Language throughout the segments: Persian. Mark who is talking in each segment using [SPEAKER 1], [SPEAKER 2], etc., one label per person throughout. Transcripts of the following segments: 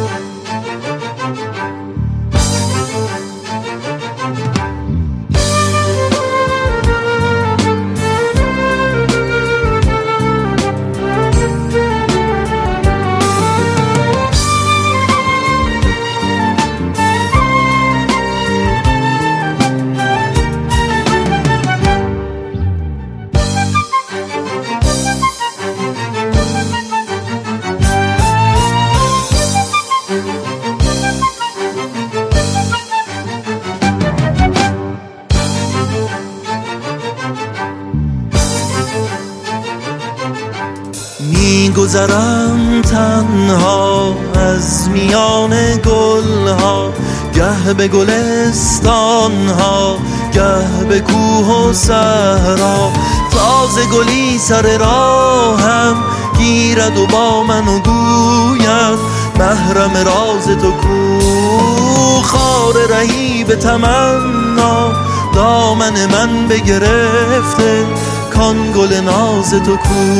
[SPEAKER 1] میگذرم تنها از میان گلها، گه به گلستانها گه به کوه و صحرا. تازه گلی سر راهم گیرد و با من و گوید محرم راز تو کو. خار رهی به تمنا دامن من بگرفته، کان گل ناز تو کو.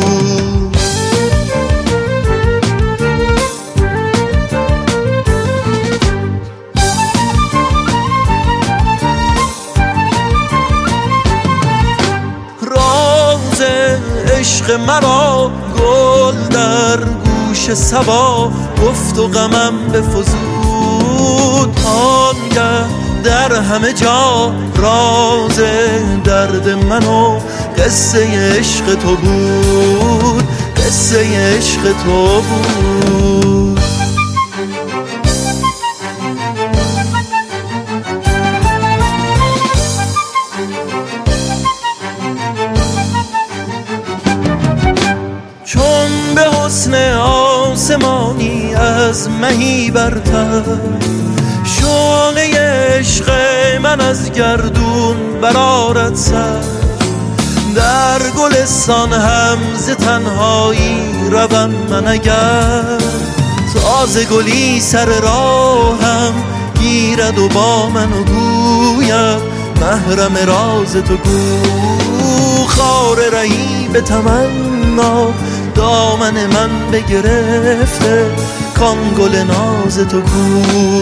[SPEAKER 1] عشق مرا گل در گوش صبا گفت و غمم بفزود. آنگه در همه جا راز درد من و قصه عشق تو بود، قصه عشق تو بود. چون به حسن آسمانی از مهی برتر، شعله عشق من از گردون برآرد سر. در گلستان هم ز تنهایی روم من اگر، تازه گلی سر راهم گیرد و با من و گوید محرم راز تو گو. خار رهی به تمنا دامن من بگرفته، کان گل ناز تو کو.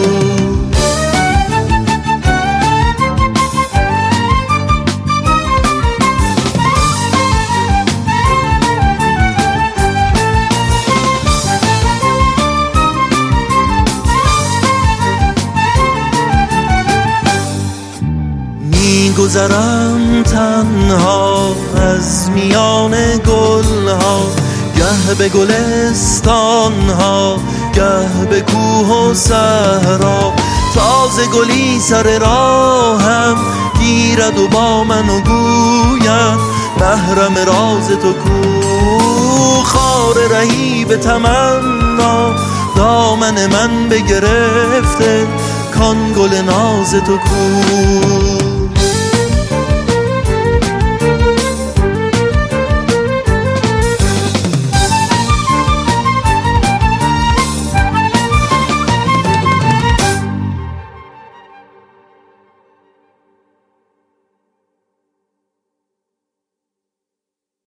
[SPEAKER 1] میگذرم تنها از میان گلها، گه به گلستانها گه به کوه و صحرا. تازه گلی سر راهم گیرد و با من و گوید محرم راز تو کو. خار رهی به تمنا دامن من بگرفته، کان گل ناز تو کو.